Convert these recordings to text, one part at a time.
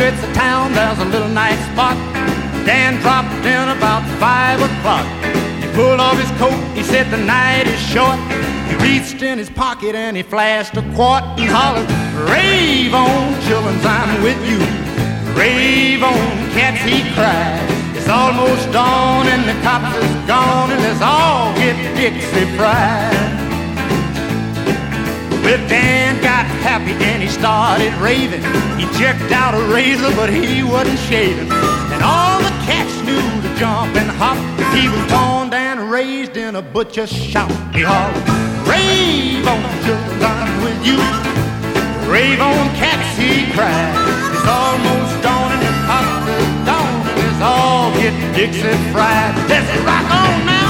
outskirts of town, there's a little night spot. Dan dropped in about 5 o'clock. He pulled off his coat, he said the night is short. He reached in his pocket and he flashed a quart and hollered, "Rave on, chillins, I'm with you. Rave on, cats," he cried. "It's almost dawn and the cops is gone, and let's all get Dixie fried." Well, Dan got happy and he started raving. He jerked out a razor, but he wasn't shaving. And all the cats knew to jump and hop. He was born and raised in a butcher's shop. He hollered, "Rave on, children, I'm with you. Rave on, cats," he cried. "It's almost dawn and the cops is gone, and let's all get Dixie fried." Let's rock on now.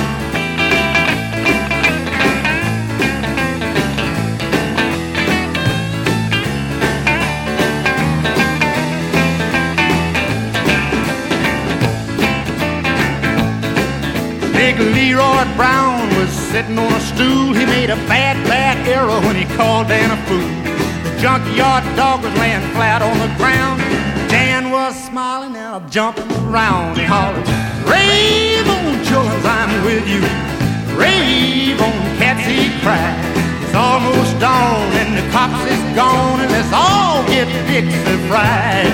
Big Leroy Brown was sitting on a stool. He made a bad error when he called Dan a fool. The junkyard dog was laying flat on the ground. Dan was smiling and jumping around. He hollered, "Rave on, children, I'm with you. Rave on, cats," he cried. "It's almost dawn and the cops is gone, and let's all get Dixie fried."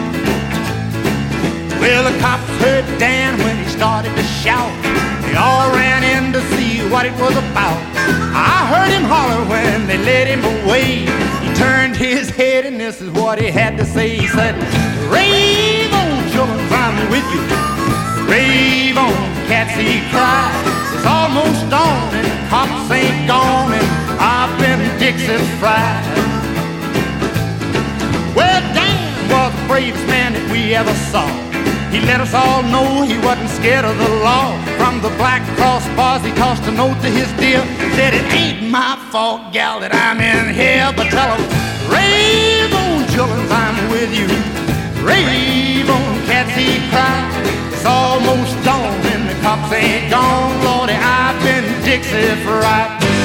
Well, the cops heard Dan when he started to shout. They all ran in to see what it was about. I heard him holler when they led him away. He turned his head and this is what he had to say. He said, "Rave on, children, I'm with you. Rave on, cats," he cried. "It's almost dawn and the cops ain't gone, and I've been Dixie fried." Well, Dan was the bravest man that we ever saw. He let us all know he wasn't scared of the law. From the Black Cross bars, he tossed a note to his dear. Said, "It ain't my fault, gal, that I'm in here, but tell him, rave on, children, I'm with you. Rave on, cats," he cried. "It's almost dawn and the cops ain't gone, Lordy, I've been Dixie fried."